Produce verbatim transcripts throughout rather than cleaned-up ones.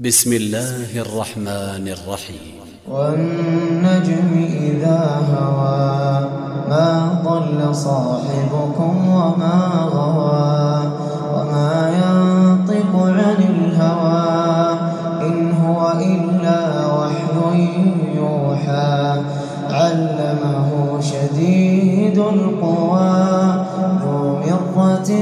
بسم الله الرحمن الرحيم. والنجم إذا هوى ما ضل صاحبكم وما غوى وما ينطق عن الهوى إن هو إلا وحي يوحى علمه شديد القوى ذو مرة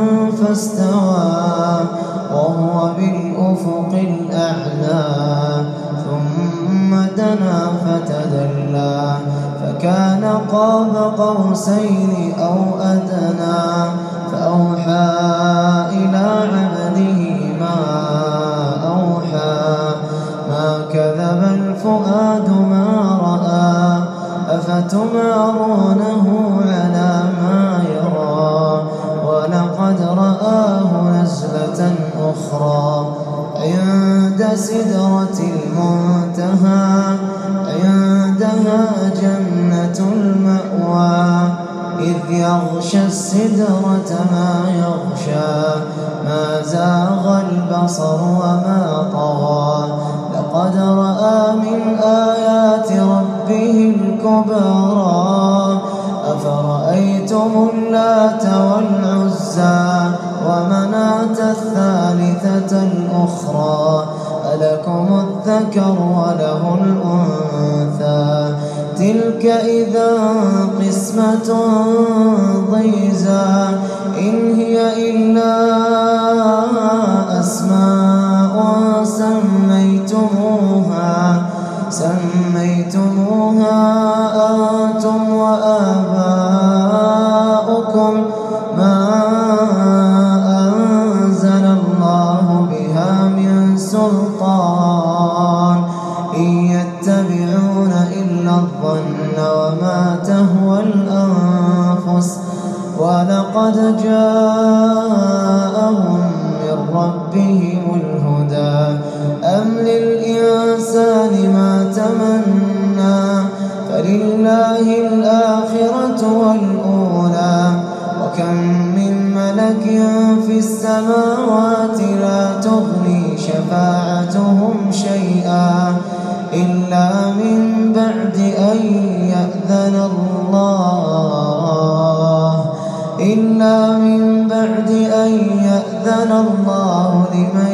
فاستوى وهو بالأفق الأعلى ثم دنا فتدلى فكان قاب قوسين أو أدنى فأوحى إلى عبده ما أوحى ما كذب الفؤاد ما رأى أفتمارونه على ما يرى ولقد رآه نزلة أخرى عند سدرة المنتهى عندها جنة المأوى إذ يغشى السدرة ما يغشى ما زاغ البصر وما طغى لقد رأى من آيات ربه الكبرى أفرأيتم اللات والعزى ومناة الثالثة الأخرى ألكم الذكر وله الأنثى تلك إذا قسمة ضيزى إن هي إلا أسماء سميتموها سميتموها أنتم وآباؤكم ما أنزل الله بها من سلطان إن يتبعون إلا الظن وما تهوى الأنفس ولقد جاءهم من ربهم الهدى أم للإنسان ما تمنى فلله الآخرة والأولى وكم من ملك في السماوات لا تغني شفاعتهم شيئا إلا من بعد أن يأذن الله إلا من بعد أن يأذن الله لمن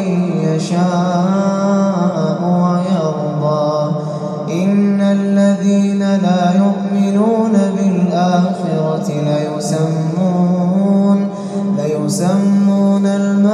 يشاء ويرضى إن الذين لا يؤمنون بالآخرة ليسمون ليسمون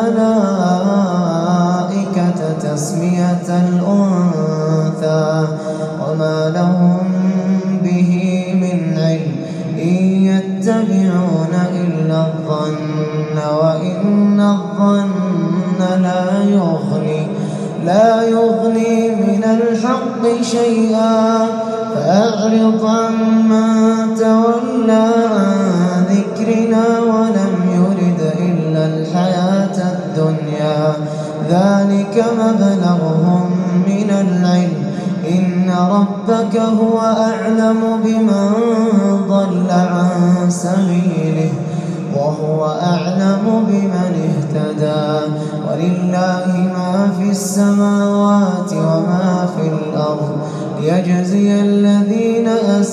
الملائكة تسمية الأنثى وما لهم به من علم إن يتبعون إلا الظن وإن الظن لا يغني لا يغني من الحق شيئا فأعرض عمن تولى عن ذكرنا ولم يرد إلا الحياة الدنيا ذلك مبلغهم من العلم إن ربك هو أعلم بمن ضل عن سبيله وهو أعلم بمن اهتدى ولله ما في السماوات وما في الأرض ليجزي الذين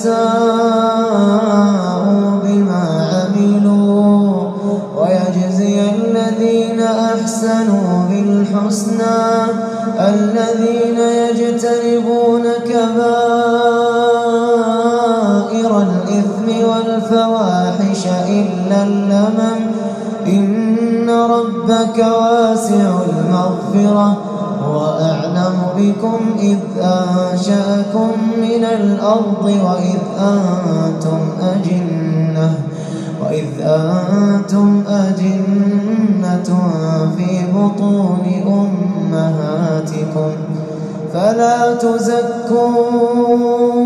أساءوا بما عملوا ويجزي الذين أحسنوا بالحسنى الذين يجتنبون كبائر الإثم والفواحش إلا اللمم إن ربك واسع المغفرة هو أعلم بكم إذ أنشأكم من الأرض وإذ أنتم أجنة وإذ أنتم أجنة في بطون أمهاتكم فلا تزكوا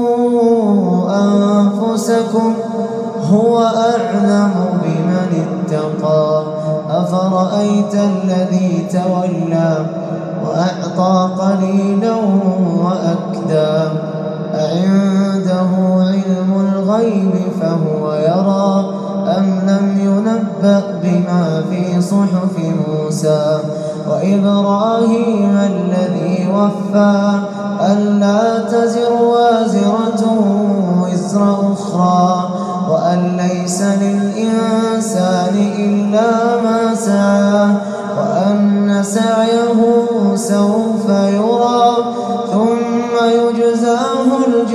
أنفسكم هو أعلم بمن اتقى أفرأيت الذي تولى وأعطى قليلا وأكدى أعنده علم الغيب فهو يرى أم لم ينبأ بما في صحف موسى وإبراهيم الذي يوفى ألا تزر وازرة وزر أخرى وأن ليس للإنسان إلا ما سعى وأن سعيه سوف يرى ثم يجزاه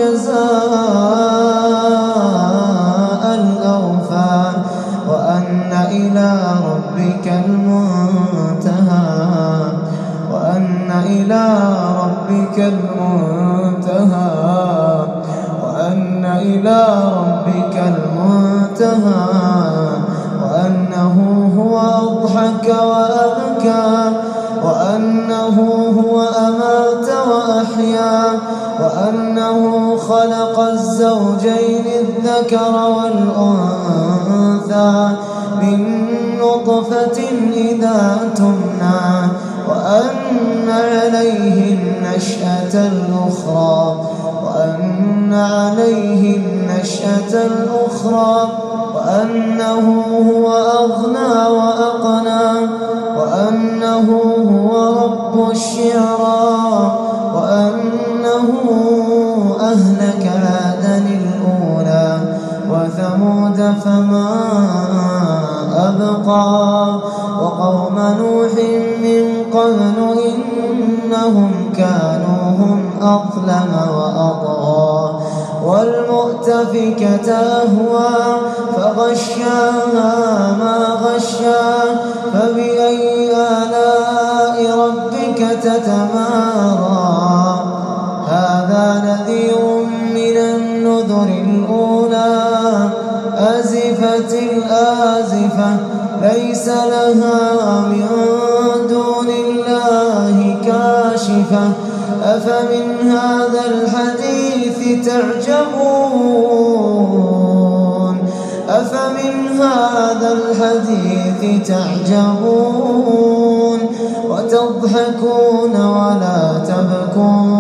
الجزاء الأوفى وأن إلى ربك المنتهى وأن إلى ربك المنتهى وأن إلى ربك المنتهى وأنه هو أضحك وأبكى وأنه هو أمات وأحيا وأنه خلق الزوجين الذكر والأنثى من نطفة إذا تمنى وأن عليه النشأة الأخرى وأن عليه النشأة الأخرى وأنه هو أغنى وأقنى وأنه هو رب الشعرى وأنه أهلك عادا الأولى وثمود فما أبقى وقوم نوح من قبل إنهم كانوا هم أظلم وأطغى والمؤتفكة أهوى فغشاها ما غشا فبأي آلاء ربك تتمارى هذا نذير من النذر الأولى أزفت الآزفة ليس لها من دون الله كاشفة أفمن هذا الحديث تعجبون أفمن هذا الحديث تعجبون وتضحكون ولا تبكون